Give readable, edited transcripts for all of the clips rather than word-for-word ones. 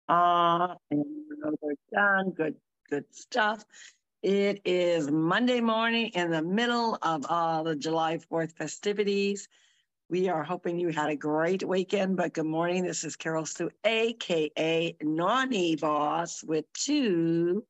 And we're done. Good stuff. It is Monday morning in the middle of all the July 4th festivities. We are hoping you had a great weekend, but good morning. This is Carol Sue, AKA Naughty Boss with two.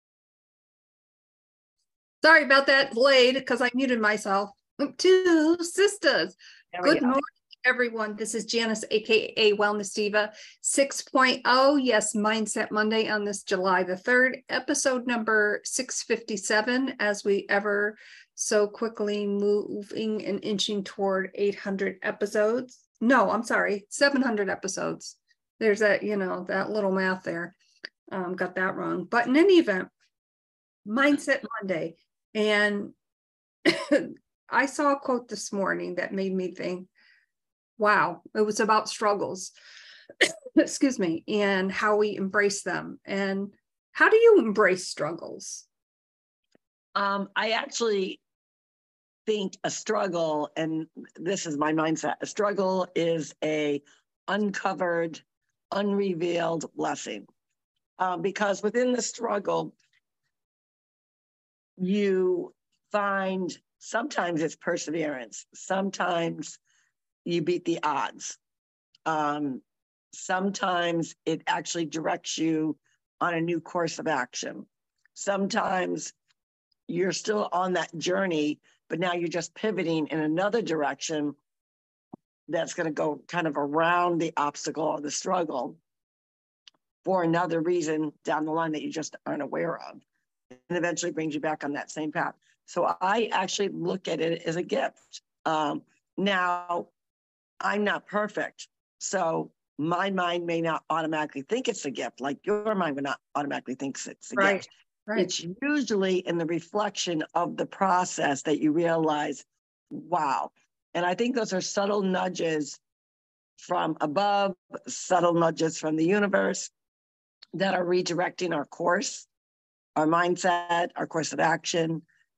Sorry about that, delayed because I muted myself. Two sisters. Good morning, everyone. This is Janice, AKA Wellness Diva 6.0. Yes, Mindset Monday on this July the 3rd, episode number 657, as we ever so quickly moving and inching toward 800 episodes. No, I'm sorry, 700 episodes. There's that, that little math there. Got that wrong. But in any event, Mindset Monday. And I saw a quote this morning that made me think, wow, it was about struggles, excuse me, and how we embrace them. And how do you embrace struggles? I actually think a struggle, and this is my mindset, a struggle is a uncovered, unrevealed blessing. Because within the struggle, you find sometimes it's perseverance, sometimes you beat the odds. Sometimes it actually directs you on a new course of action. Sometimes you're still on that journey, but now you're just pivoting in another direction that's going to go kind of around the obstacle or the struggle for another reason down the line that you just aren't aware of, and eventually brings you back on that same path. So I actually look at it as a gift. Now, I'm not perfect, so my mind may not automatically think it's a gift, like your mind would not automatically think it's a gift. Right. It's usually in the reflection of the process that you realize, wow. And I think those are subtle nudges from above, subtle nudges from the universe that are redirecting our course, our mindset, our course of action.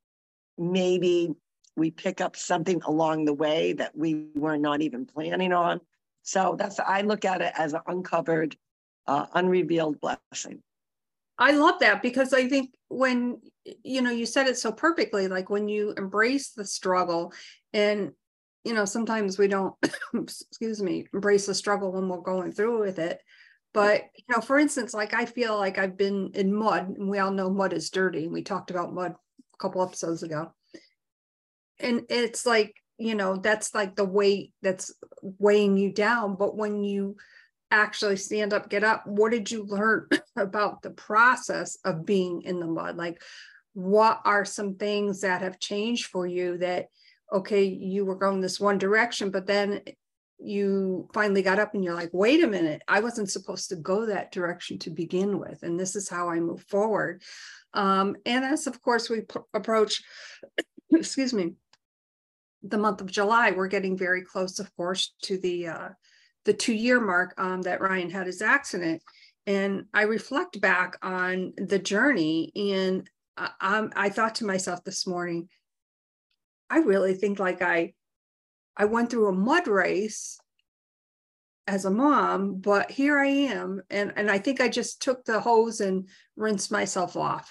Maybe we pick up something along the way that we were not even planning on. So I look at it as an uncovered, unrevealed blessing. I love that, because I think when, you said it so perfectly, like when you embrace the struggle, and, sometimes we don't, excuse me, embrace the struggle when we're going through with it. But, for instance, like I feel like I've been in mud, and we all know mud is dirty. And we talked about mud a couple episodes ago. And it's like, that's like the weight that's weighing you down. But when you actually stand up, get up, what did you learn about the process of being in the mud? Like, what are some things that have changed for you that, okay, you were going this one direction, but then you finally got up and you're like, wait a minute, I wasn't supposed to go that direction to begin with. And this is how I move forward. And as of course we approach, excuse me, the month of July, we're getting very close, of course, to the 2-year mark that Ryan had his accident. And I reflect back on the journey, and I thought to myself this morning, I really think like I went through a mud race as a mom, but here I am. And I think I just took the hose and rinsed myself off.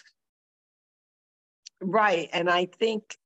Right. And I think,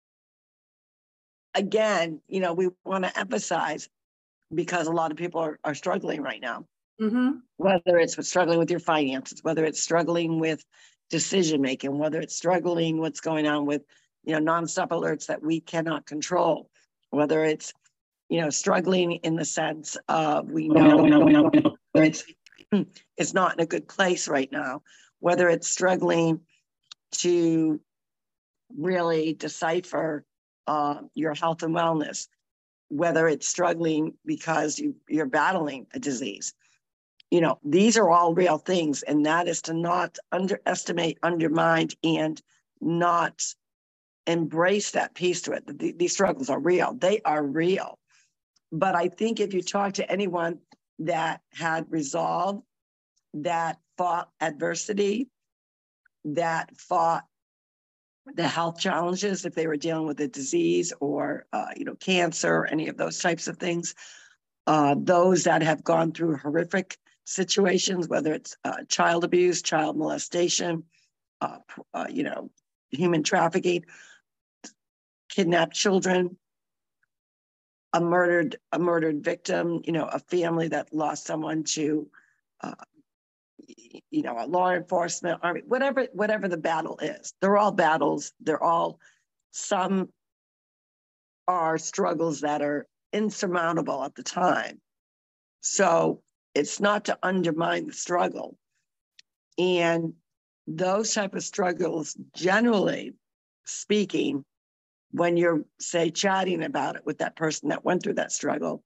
again, we want to emphasize, because a lot of people are struggling right now, whether it's struggling with your finances, whether it's struggling with decision-making, whether it's struggling what's going on with, nonstop alerts that we cannot control, whether it's, struggling in the sense of we know it's not in a good place right now, whether it's struggling to really decipher your health and wellness, whether it's struggling because you're battling a disease. These are all real things, and that is to not underestimate, undermine, and not embrace that piece to it. These struggles are real. They are real. But I think if you talk to anyone that had resolve, that fought adversity, that fought the health challenges, if they were dealing with a disease or, cancer, or any of those types of things, those that have gone through horrific situations, whether it's child abuse, child molestation, you know, human trafficking, kidnapped children, a murdered victim, you know, a family that lost someone to, you know, a law enforcement, army, whatever the battle is. They're all battles. They're all, some are struggles that are insurmountable at the time. So it's not to undermine the struggle. And those type of struggles, generally speaking, when you're, say, chatting about it with that person that went through that struggle,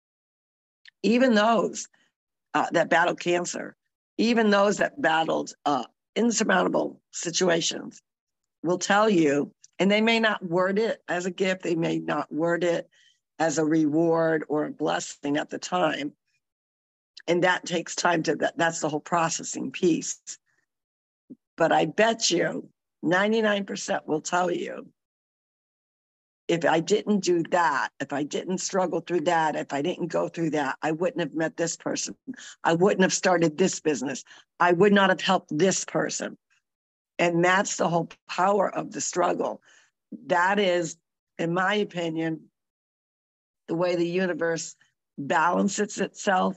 even those that battled cancer, even those that battled insurmountable situations will tell you, and they may not word it as a gift, they may not word it as a reward or a blessing at the time. And that takes time to, that's the whole processing piece. But I bet you 99% will tell you, if I didn't do that, if I didn't struggle through that, if I didn't go through that, I wouldn't have met this person. I wouldn't have started this business. I would not have helped this person. And that's the whole power of the struggle. That is, in my opinion, the way the universe balances itself,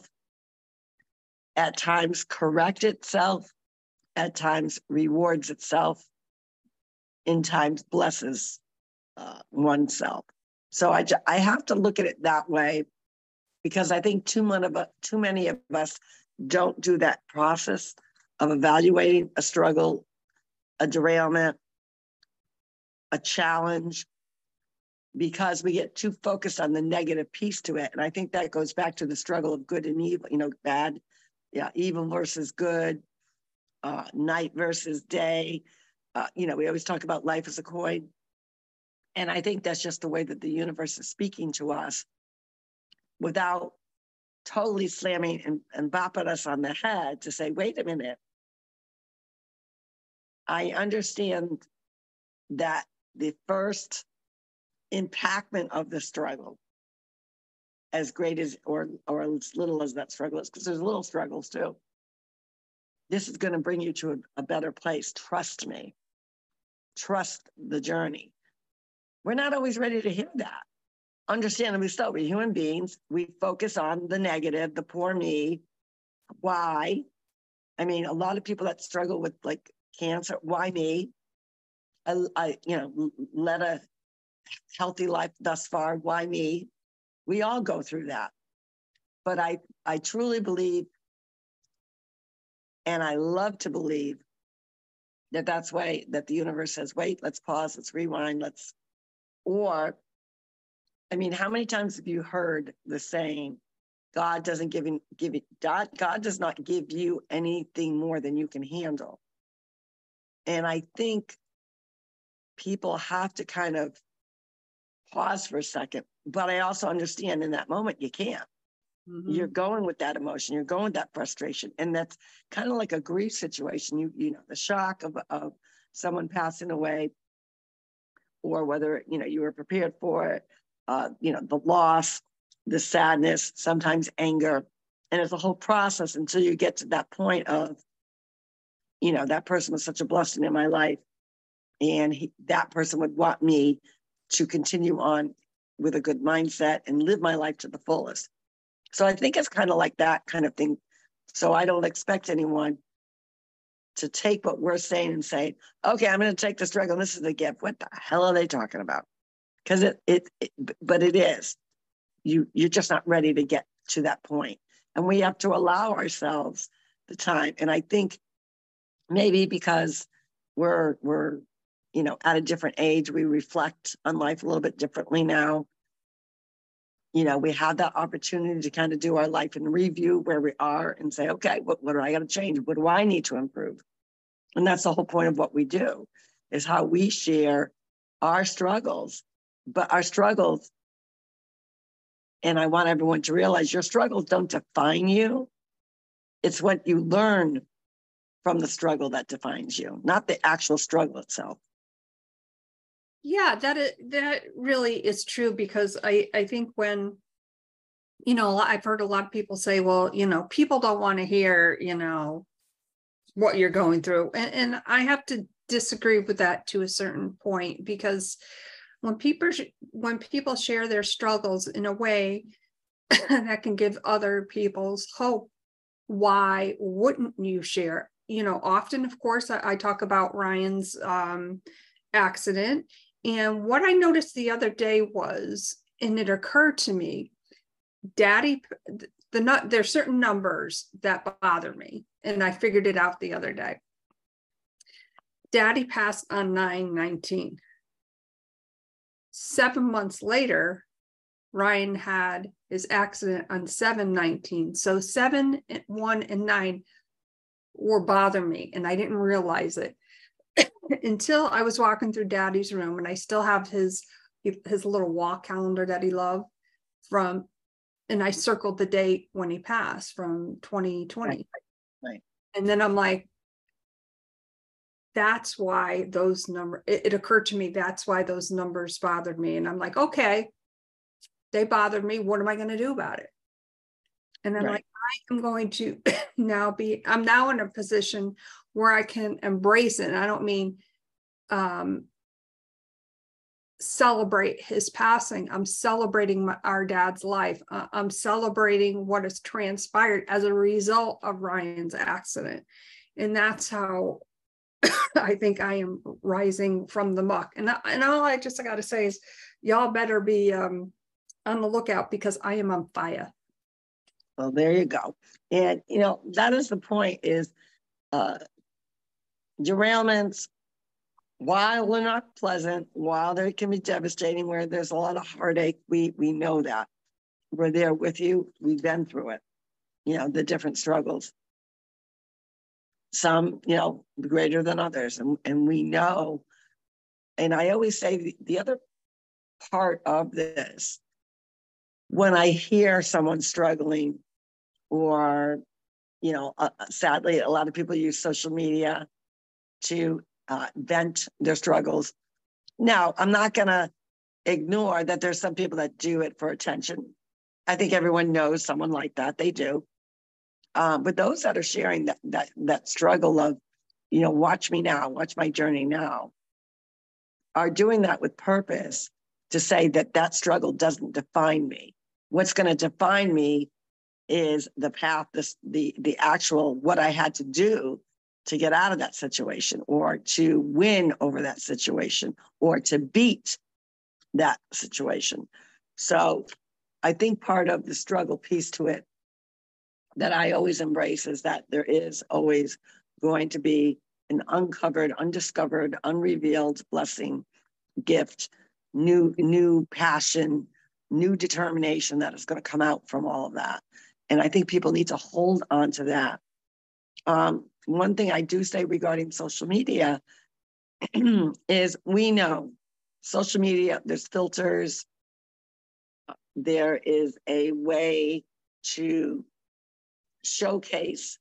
at times corrects itself, at times rewards itself, in times blesses oneself. So I have to look at it that way, because I think too many of us don't do that process of evaluating a struggle, a derailment, a challenge, because we get too focused on the negative piece to it. And I think that goes back to the struggle of good and evil, you know, bad, yeah, evil versus good, night versus day. You know, we always talk about life as a coin. And I think that's just the way that the universe is speaking to us, without totally slamming and bopping us on the head to say, wait a minute. I understand that the first impactment of the struggle, as great as or as little as that struggle is, because there's little struggles too, this is going to bring you to a better place. Trust me. Trust the journey. We're not always ready to hear that. Understandably so, we're human beings. We focus on the negative, the poor me. Why? I mean, a lot of people that struggle with like cancer, why me? I you know, led a healthy life thus far, why me? We all go through that. But I truly believe, and I love to believe, that that's why that the universe says, wait, let's pause, let's rewind, or, I mean, how many times have you heard the saying, God doesn't God does not give you anything more than you can handle. And I think people have to kind of pause for a second, but I also understand in that moment you can't. Mm-hmm. You're going with that emotion, you're going with that frustration. And that's kind of like a grief situation. You know, the shock of someone passing away, or whether, you know, you were prepared for it, you know, the loss, the sadness, sometimes anger. And it's a whole process until you get to that point of, you know, that person was such a blessing in my life. And that person would want me to continue on with a good mindset and live my life to the fullest. So I think it's kind of like that kind of thing. So I don't expect anyone to take what we're saying and say, okay, I'm going to take the struggle. This is a gift. What the hell are they talking about? Because but it is. You're just not ready to get to that point. And we have to allow ourselves the time. And I think maybe because we're, you know, at a different age, we reflect on life a little bit differently now. You know, we have that opportunity to kind of do our life in review where we are and say, okay, what do I got to change? What do I need to improve? And that's the whole point of what we do, is how we share our struggles. But our struggles, and I want everyone to realize, your struggles don't define you. It's what you learn from the struggle that defines you, not the actual struggle itself. Yeah, that really is true, because I think when I've heard a lot of people say, well, people don't want to hear, what you're going through. And I have to disagree with that to a certain point, because when people share their struggles in a way that can give other people's hope, why wouldn't you share? Often, of course, I talk about Ryan's accident. And what I noticed the other day was, and it occurred to me, Daddy, there's certain numbers that bother me. And I figured it out the other day. Daddy passed on 9/19. 7 months later, Ryan had his accident on 7/19. So 7, 1, and 9 were bothering me, and I didn't realize it until I was walking through Daddy's room, and I still have his little wall calendar that he loved and I circled the date when he passed from 2020. Right. And then I'm like, that's why those numbers, it occurred to me, that's why those numbers bothered me. And I'm like, okay, they bothered me. What am I going to do about it? And I'm like, I am going to I'm now in a position where I can embrace it. And I don't mean celebrate his passing. I'm celebrating our dad's life. I'm celebrating what has transpired as a result of Ryan's accident. And that's how I think I am rising from the muck. And all I got to say is, y'all better be on the lookout, because I am on fire. Well, there you go. And, that is the point, is derailments, while they're not pleasant, while they can be devastating, where there's a lot of heartache, we know that. We're there with you. We've been through it, the different struggles. Some, greater than others. And we know, and I always say the other part of this, when I hear someone struggling, or, sadly, a lot of people use social media to vent their struggles. Now, I'm not going to ignore that there's some people that do it for attention. I think everyone knows someone like that. They do. But those that are sharing that struggle of, watch me now, watch my journey now, are doing that with purpose, to say that struggle doesn't define me. What's going to define me is the path, the actual, what I had to do to get out of that situation, or to win over that situation, or to beat that situation. So I think part of the struggle piece to it that I always embrace is that there is always going to be an uncovered, undiscovered, unrevealed blessing, gift, new passion, new determination that is going to come out from all of that. And I think people need to hold on to that. One thing I do say regarding social media is, we know social media, there's filters. There is a way to showcase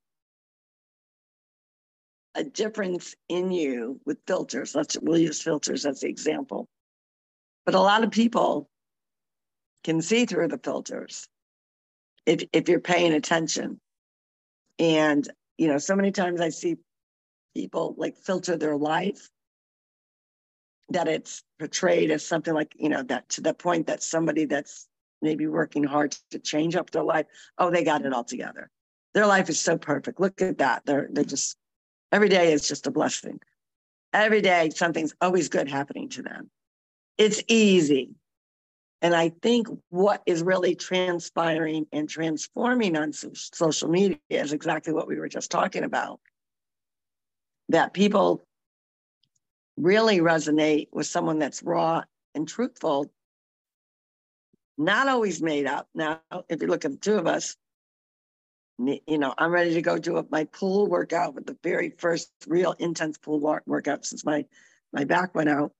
a difference in you with filters. We'll use filters as the example. But a lot of people can see through the filters if you're paying attention. And, so many times I see people like filter their life, that it's portrayed as something like, that to the point that somebody that's maybe working hard to change up their life, oh, they got it all together. Their life is so perfect. Look at that. They're just, every day is just a blessing. Every day, something's always good happening to them. It's easy. And I think what is really transpiring and transforming on social media is exactly what we were just talking about. That people really resonate with someone that's raw and truthful, not always made up. Now, if you look at the two of us, I'm ready to go do my pool workout, with the very first real intense pool workout since my back went out.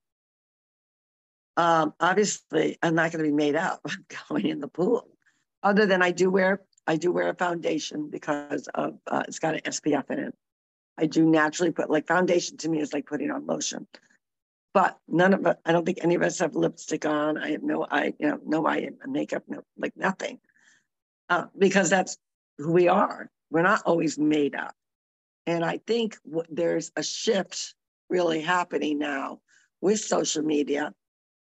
Obviously, I'm not going to be made up going in the pool. Other than I do wear a foundation, because of it's got an SPF in it. I do naturally put, like, foundation to me is like putting on lotion. But I don't think any of us have lipstick on. I have no eye makeup, no, like nothing. because that's who we are. We're not always made up. And I think there's a shift really happening now with social media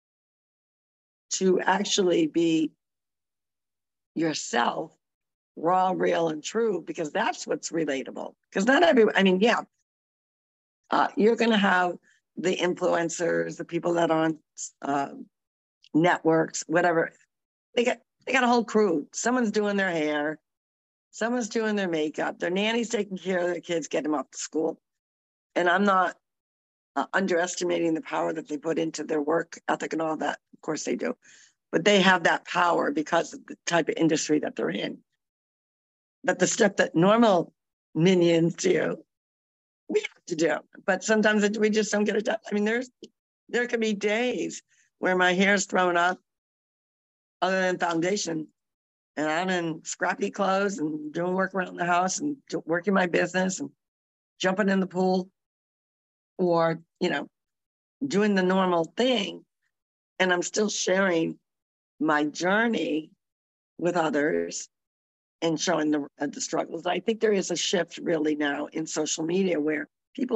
to actually be yourself, raw, real, and true, because that's what's relatable. Because not everyone, I mean, yeah, you're going to have the influencers, the people that are on networks, whatever. They got a whole crew. Someone's doing their hair, someone's doing their makeup, their nanny's taking care of their kids, get them off to school. And I'm not underestimating the power that they put into their work ethic and all that. Of course they do. But they have that power because of the type of industry that they're in. But the stuff that normal minions do, we have to do. But sometimes we just don't get it done. I mean, there can be days where my hair's thrown up other than foundation, and I'm in scrappy clothes and doing work around the house and working my business and jumping in the pool, or, you know, doing the normal thing. And I'm still sharing my journey with others and showing the struggles. I think there is a shift really now in social media where people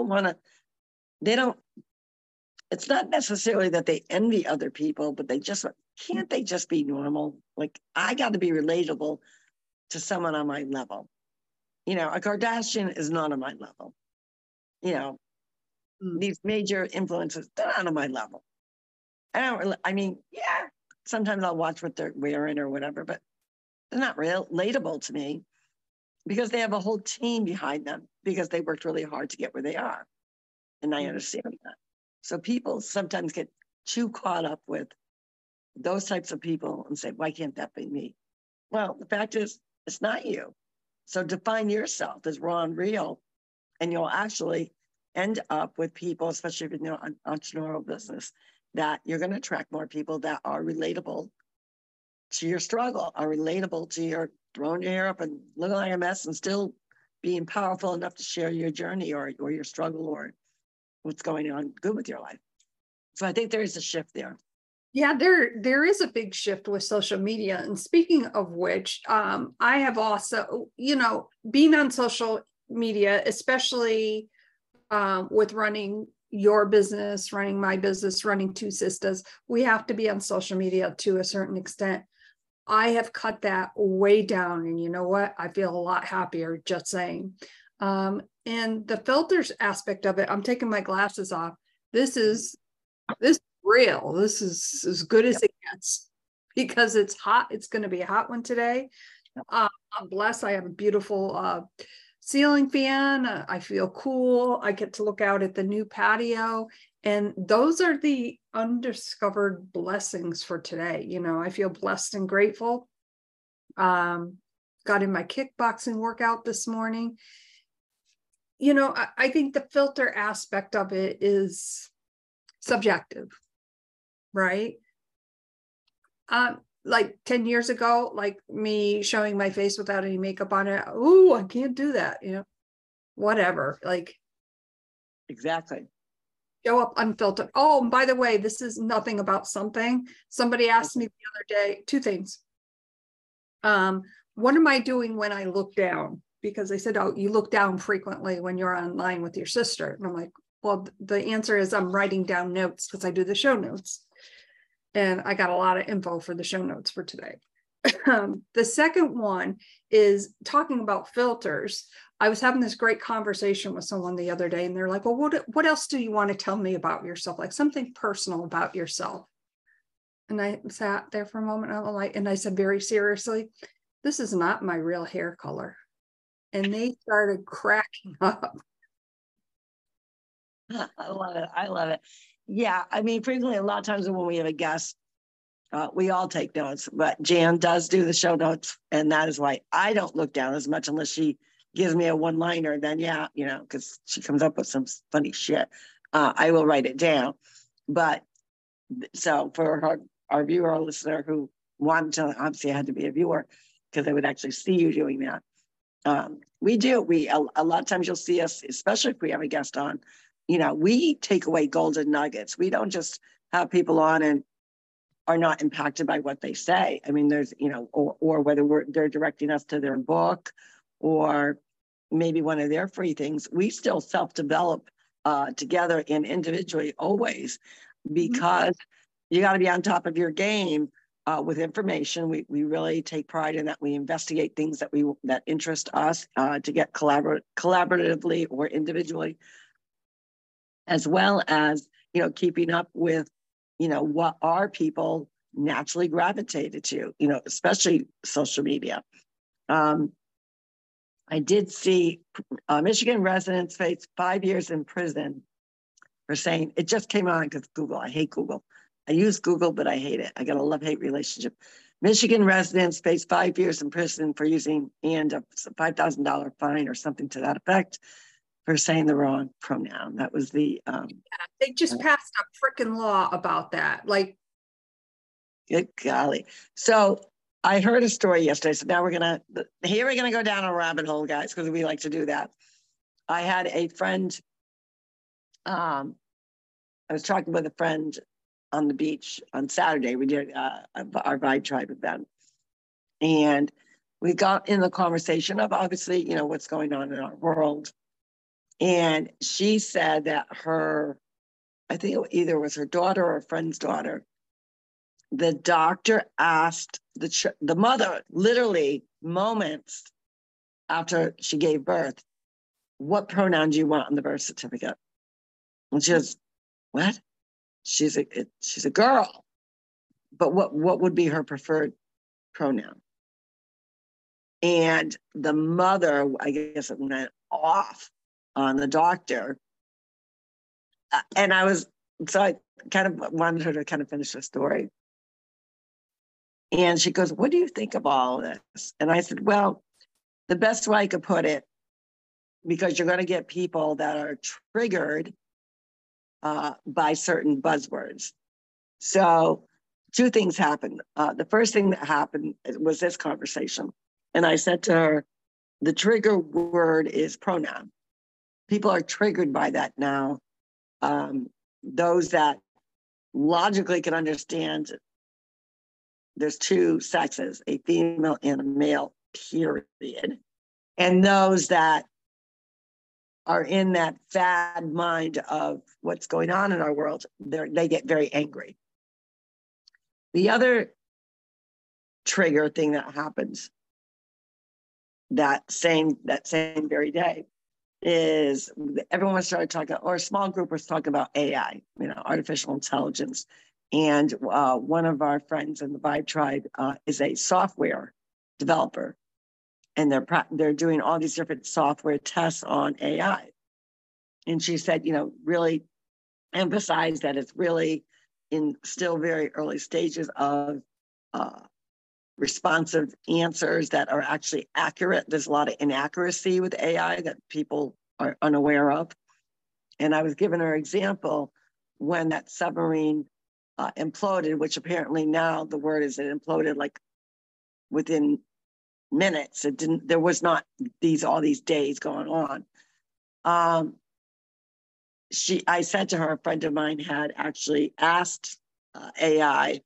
it's not necessarily that they envy other people, but can't they just be normal? Like, I got to be relatable to someone on my level. You know, a Kardashian is not on my level. You know, these major influencers, they're not on my level. I mean, yeah, sometimes I'll watch what they're wearing or whatever, but they're not relatable to me because they have a whole team behind them because they worked really hard to get where they are. And I understand that. So people sometimes get too caught up with those types of people and say, why can't that be me? Well, the fact is, it's not you. So define yourself as raw and real, and you'll actually end up with people, especially if you're in an entrepreneurial business, that you're going to attract more people that are relatable to your struggle, are relatable to your throwing your hair up and looking like a mess and still being powerful enough to share your journey or your struggle or what's going on good with your life. So I think there is a shift there. Yeah, there is a big shift with social media. And speaking of which, I have also, you know, being on social media, especially with running your business, running my business, running Two Sisters, we have to be on social media to a certain extent. I have cut that way down, and you know what? I feel a lot happier just saying. And the filters aspect of it, I'm taking my glasses off. This is real. This is as good as it gets because it's hot. It's going to be a hot one today. I'm blessed. I have a beautiful ceiling fan. I feel cool. I get to look out at the new patio. And those are the undiscovered blessings for today. You know, I feel blessed and grateful. Got in my kickboxing workout this morning. You know, I think the filter aspect of it is subjective, right? Like 10 years ago, like me showing my face without any makeup on it. Oh, I can't do that, you know, whatever. Like, exactly. Show up unfiltered. Oh, and by the way, this is nothing about something. Somebody asked me the other day, two things. What am I doing when I look down? Because they said, oh, you look down frequently when you're online with your sister. And I'm like, well, the answer is I'm writing down notes because I do the show notes. And I got a lot of info for the show notes for today. The second one is talking about filters. I was having this great conversation with someone the other day, and they're like, well, what else do you want to tell me about yourself? Like something personal about yourself. And I sat there for a moment, and I said very seriously, this is not my real hair color. And they started cracking up. I love it. I love it. Yeah. I mean, frequently, a lot of times when we have a guest, we all take notes, but Jan does do the show notes. And that is why I don't look down as much unless she gives me a one-liner. Then, yeah, you know, because she comes up with some funny shit. I will write it down. But so for our viewer or listener who wanted to, obviously, I had to be a viewer because they would actually see you doing that. We do. A lot of times you'll see us, especially if we have a guest on, you know, we take away golden nuggets. We don't just have people on and are not impacted by what they say. I mean, there's, you know, or whether they're directing us to their book or maybe one of their free things, we still self-develop together and individually always, because you got to be on top of your game with information. We really take pride in that. We investigate things that interest us to get collaboratively or individually, as well as, you know, keeping up with, you know, what our people naturally gravitated to, you know, especially social media. I did see Michigan residents face 5 years in prison for saying, it just came on because Google, I hate Google. I use Google, but I hate it. I got a love-hate relationship. Michigan residents face 5 years in prison for using and a $5,000 fine or something to that effect for saying the wrong pronoun. That was the they just passed a freaking law about that. Like, good golly. So I heard a story yesterday. So now we're gonna go down a rabbit hole, guys, because we like to do that. I had a friend. I was talking with a friend on the beach on Saturday. We did our Vibe Tribe event, and we got in the conversation of, obviously, you know, what's going on in our world. And she said that I think it either was her daughter or a friend's daughter, the doctor asked the mother, literally moments after she gave birth, what pronoun do you want on the birth certificate? And she goes, what? She's a girl, but what would be her preferred pronoun? And the mother, I guess, it went off on the doctor. And so I kind of wanted her to kind of finish the story. And she goes, what do you think of all of this? And I said, well, the best way I could put it, because you're going to get people that are triggered by certain buzzwords. So 2 things happened. The first thing that happened was this conversation. And I said to her, the trigger word is pronoun. People are triggered by that now. Those that logically can understand there's 2 sexes, a female and a male, period. And those that are in that fad mind of what's going on in our world, they get very angry. The other trigger thing that happens that same very day is everyone started talking, or a small group was talking about AI, you know, artificial intelligence. And one of our friends in the Vibe Tribe is a software developer, and they're doing all these different software tests on AI. And she said, you know, really emphasize that it's really in still very early stages of responsive answers that are actually accurate. There's a lot of inaccuracy with AI that people are unaware of. And I was giving her an example when that submarine imploded, which apparently now the word is it imploded like within minutes. There was not all these days going on. I said to her, a friend of mine had actually asked AI,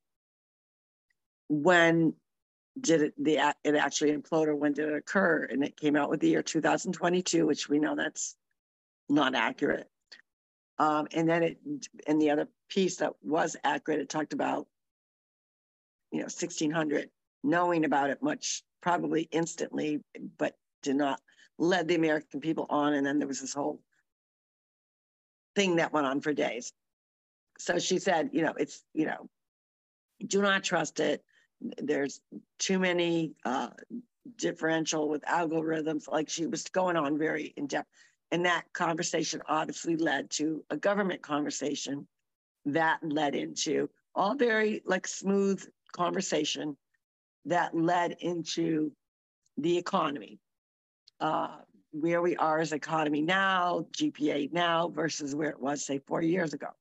when did it actually implode, or when did it occur? And it came out with the year 2022, which we know that's not accurate. And then and the other piece that was accurate, it talked about, you know, 1600, knowing about it much, probably instantly, but did not lead the American people on. And then there was this whole thing that went on for days. So she said, you know, it's, you know, do not trust it. There's too many differential with algorithms. Like, she was going on very in depth. And that conversation obviously led to a government conversation that led into all very like smooth conversation that led into the economy, where we are as economy now, GPA now versus where it was, say, 4 years ago.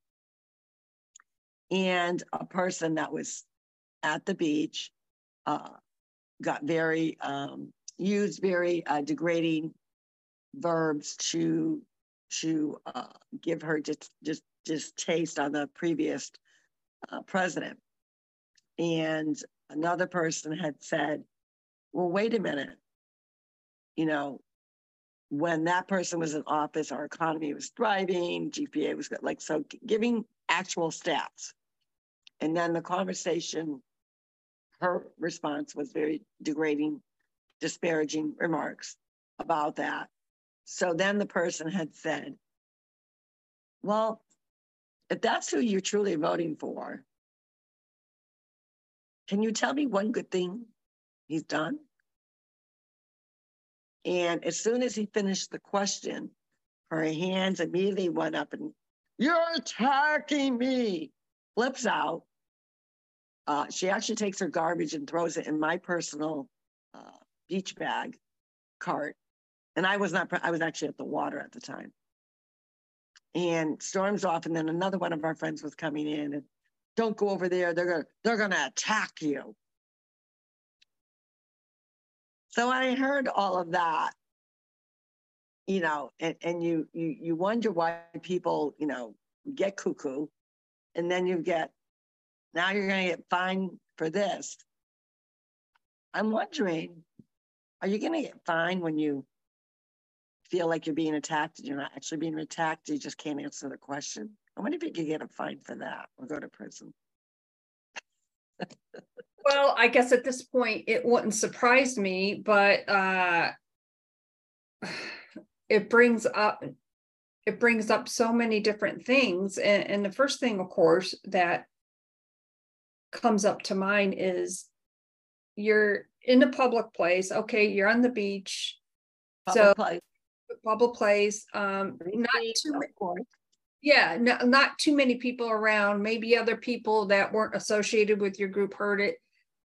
And a person that was at the beach got very, used very degrading verbs to give her just taste on the previous president. And another person had said, well, wait a minute. You know, when that person was in office, our economy was thriving, GPA was good, like, so giving actual stats. And then the conversation, her response was very degrading, disparaging remarks about that. So then the person had said, well, if that's who you're truly voting for, can you tell me one good thing he's done? And as soon as he finished the question, her hands immediately went up and, you're attacking me, flips out. She actually takes her garbage and throws it in my personal beach bag cart. And I was actually at the water at the time. And storms off, and then another one of our friends was coming in and, don't go over there, they're gonna attack you. So I heard all of that, you know, and you wonder why people, you know, get cuckoo, and then now you're gonna get fined for this. I'm wondering, are you gonna get fined when you feel like you're being attacked and you're not actually being attacked, you just can't answer the question? I wonder if you could get a fine for that or go to prison. Well, I guess at this point it wouldn't surprise me, but it brings up so many different things. And the first thing, of course, that comes up to mind is you're in a public place. Okay, you're on the beach. Public place. Not too many. Yeah, not too many people around. Maybe other people that weren't associated with your group heard it.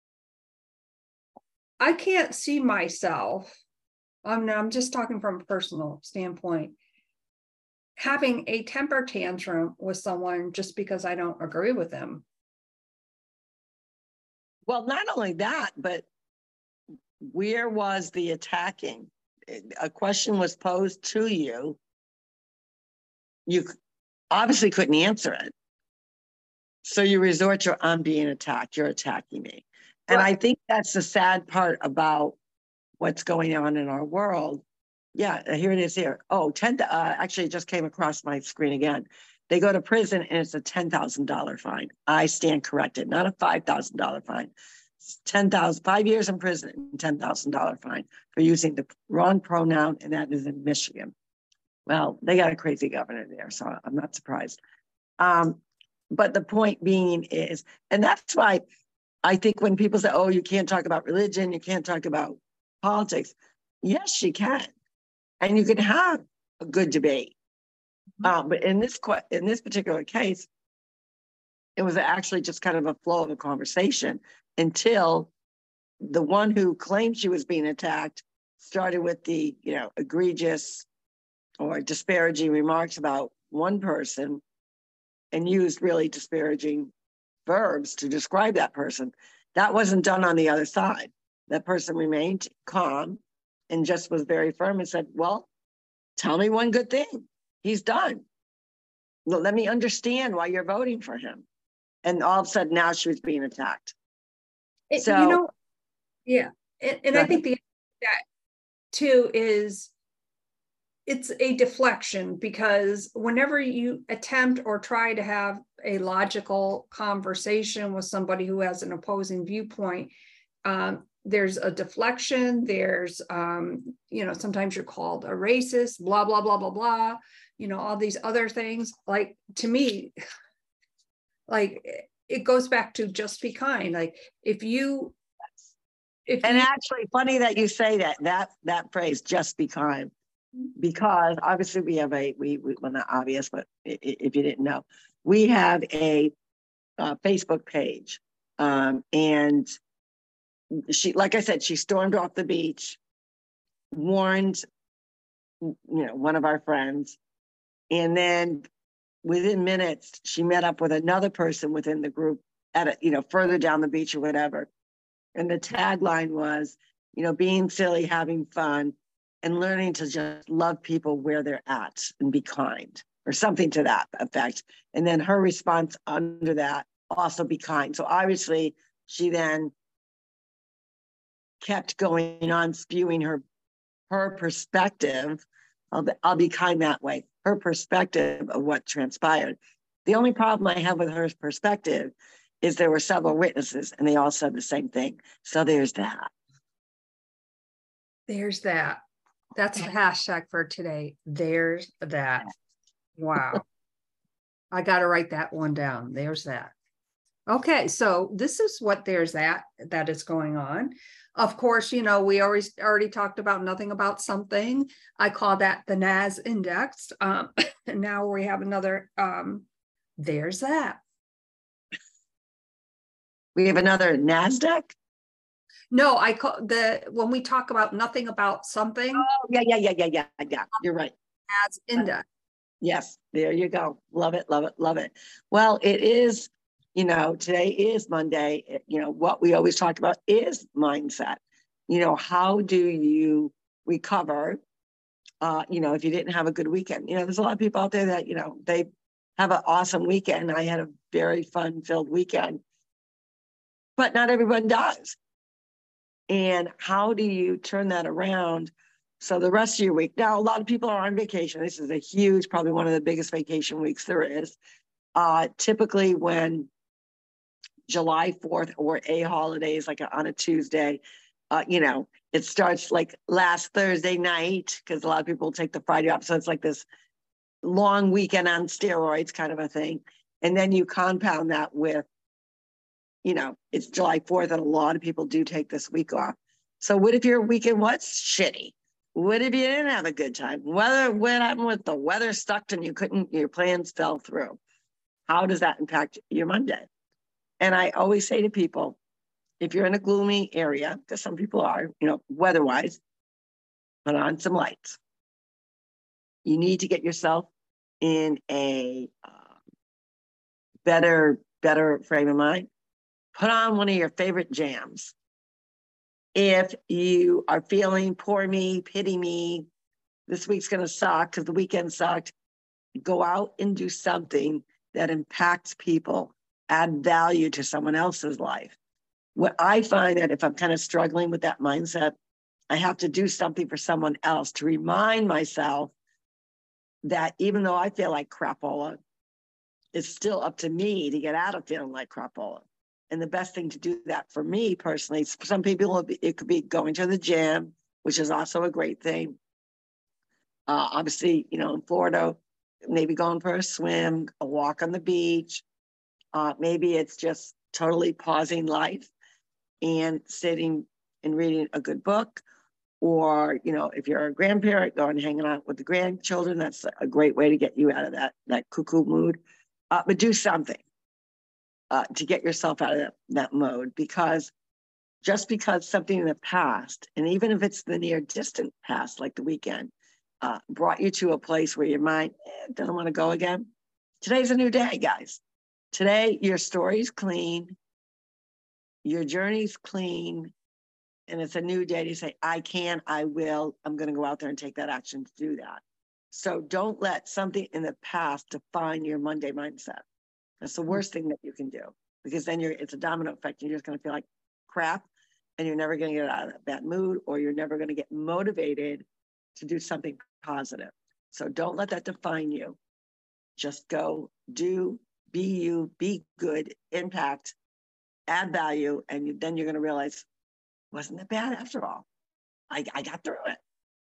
I can't see myself, I'm just talking from a personal standpoint, having a temper tantrum with someone just because I don't agree with them. Well, not only that, but where was the attacking? A question was posed to you. You obviously couldn't answer it. So you resort to, I'm being attacked, you're attacking me. And right. I think that's the sad part about what's going on in our world. Yeah, here it is here. Oh, actually it just came across my screen again. They go to prison and it's a $10,000 fine. I stand corrected, not a $5,000 fine. 5 years in prison and $10,000 fine for using the wrong pronoun, and that is in Michigan. Well, they got a crazy governor there, so I'm not surprised. But the point being is, and that's why I think when people say, oh, you can't talk about religion, you can't talk about politics. Yes, you can. And you can have a good debate. But in this particular case, it was actually just kind of a flow of a conversation until the one who claimed she was being attacked started with the, you know, egregious or disparaging remarks about one person and used really disparaging verbs to describe that person. That wasn't done on the other side. That person remained calm and just was very firm and said, well, tell me one good thing he's done. Well, let me understand why you're voting for him. And all of a sudden now she was being attacked. So, you know, yeah. And I think that too is, it's a deflection, because whenever you attempt or try to have a logical conversation with somebody who has an opposing viewpoint, there's a deflection, there's, you know, sometimes you're called a racist, blah, blah, blah, blah, blah, you know, all these other things. Like, to me, like, it goes back to just be kind. Like, actually funny that you say that phrase, just be kind, because obviously we have well, not obvious, but if you didn't know, we have a Facebook page, and she, like I said, she stormed off the beach, warned, you know, one of our friends, and then within minutes she met up with another person within the group at a, you know, further down the beach or whatever, and the tagline was, you know, being silly, having fun, and learning to just love people where they're at and be kind, or something to that effect. And then her response under that, also be kind. So obviously She then kept going on spewing her perspective. I'll be kind that way. Her perspective of what transpired. The only problem I have with her perspective is there were several witnesses and they all said the same thing. So there's that. There's that. That's the hashtag for today. There's that. Wow. I got to write that one down. There's that. Okay, so this is what there's that is going on. Of course, you know, we already talked about nothing about something. I call that the NAS index. And now we have another, there's that. We have another NASDAQ? No, I call when we talk about nothing about something. Oh, yeah. You're right. NAS index. Yes, there you go. Love it, love it, love it. Well, it is, you know, today is Monday. You know, what we always talk about is mindset. You know, how do you recover, you know, if you didn't have a good weekend? You know, there's a lot of people out there that, you know, they have an awesome weekend. I had a very fun-filled weekend, but not everyone does. And how do you turn that around? So the rest of your week, now a lot of people are on vacation. This is a huge, probably one of the biggest vacation weeks there is. Typically when July 4th or a holiday is like on a Tuesday, you know, it starts like last Thursday night because a lot of people take the Friday off. So it's like this long weekend on steroids kind of a thing. And then you compound that with, you know, it's July 4th and a lot of people do take this week off. So what if your weekend was shitty? What if you didn't have a good time? What happened with the weather stuck and your plans fell through? How does that impact your Monday? And I always say to people, if you're in a gloomy area, because some people are, you know, weather-wise, put on some lights. You need to get yourself in a better frame of mind. Put on one of your favorite jams. If you are feeling poor me, pity me, this week's going to suck because the weekend sucked, go out and do something that impacts people, add value to someone else's life. What I find that if I'm kind of struggling with that mindset, I have to do something for someone else to remind myself that even though I feel like crapola, it's still up to me to get out of feeling like crapola. And the best thing to do that for me personally, some people, it could be going to the gym, which is also a great thing. Obviously, you know, in Florida, maybe going for a swim, a walk on the beach. Maybe it's just totally pausing life and sitting and reading a good book. Or, you know, if you're a grandparent, going and hanging out with the grandchildren, that's a great way to get you out of that cuckoo mood. But do something to get yourself out of that mode, because just because something in the past, and even if it's the near distant past, like the weekend, brought you to a place where your mind doesn't want to go again, today's a new day, guys. Today, your story's clean, your journey's clean, and it's a new day to say, I can, I will, I'm going to go out there and take that action to do that. So don't let something in the past define your Monday mindset. That's the worst thing that you can do, because then it's a domino effect. You're just going to feel like crap, and you're never going to get out of that mood, or you're never going to get motivated to do something positive. So don't let that define you. Just go, do, be you, be good, impact, add value, and then you're going to realize, wasn't that bad after all? I got through it.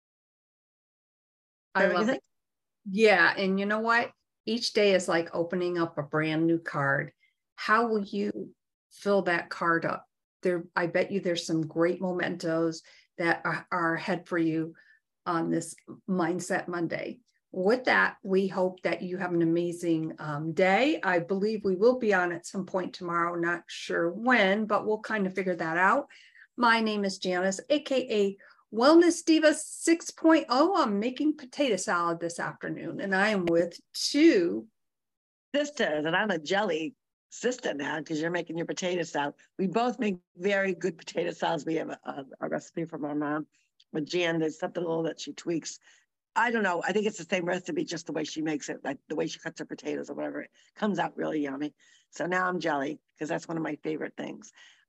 I love it. Yeah, and you know what? Each day is like opening up a brand new card. How will you fill that card up? I bet you there's some great mementos that are ahead for you on this Mindset Monday. With that, we hope that you have an amazing day. I believe we will be on at some point tomorrow, not sure when, but we'll kind of figure that out. My name is Janice, aka Wellness Diva 6.0. I'm making potato salad this afternoon, and I am with two sisters, and I'm a jelly sister now because you're making your potato salad. We both make very good potato salads. We have a recipe from our mom, but Jan, there's something a little that she tweaks. I don't know. I think it's the same recipe, just the way she makes it, like the way she cuts her potatoes or whatever. It comes out really yummy. So now I'm jelly because that's one of my favorite things.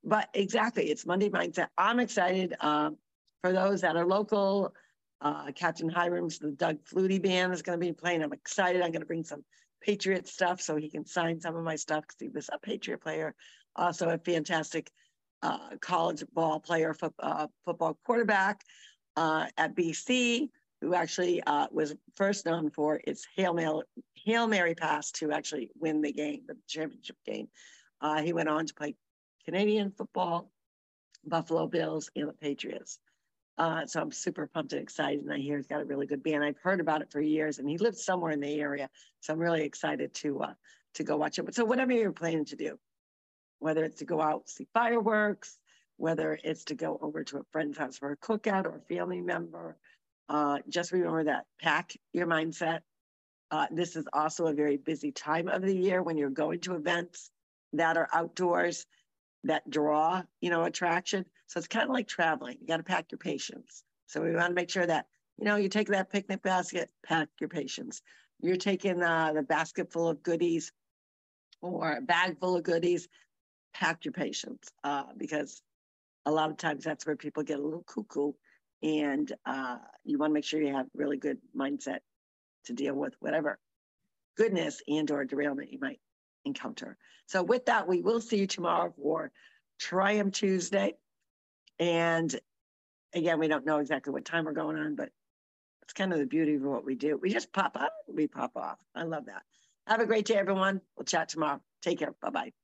But exactly, it's Monday Mindset. I'm excited for those that are local. Captain Hiram's, the Doug Flutie band is going to be playing. I'm excited. I'm going to bring some Patriot stuff so he can sign some of my stuff because he was a Patriot player. Also a fantastic college ball player, football quarterback at BC, who actually was first known for its Hail Mary pass to actually win the game, the championship game. He went on to play Canadian football, Buffalo Bills, and the Patriots. So I'm super pumped and excited, and I hear he's got a really good band. I've heard about it for years, and he lives somewhere in the area, so I'm really excited to go watch it. But so whatever you're planning to do, whether it's to go out see fireworks, whether it's to go over to a friend's house for a cookout or a family member, just remember that pack your mindset. This is also a very busy time of the year when you're going to events that are outdoors that draw, attraction. So it's kind of like traveling. You got to pack your patience. So we want to make sure that, you take that picnic basket, pack your patience. You're taking the basket full of goodies or a bag full of goodies, pack your patience because a lot of times that's where people get a little cuckoo, and you want to make sure you have really good mindset to deal with whatever goodness and or derailment you might encounter. So with that, we will see you tomorrow for Triumph Tuesday. And again, we don't know exactly what time we're going on, but it's kind of the beauty of what we do. We just pop up, we pop off. I love that. Have a great day, everyone. We'll chat tomorrow. Take care. Bye-bye.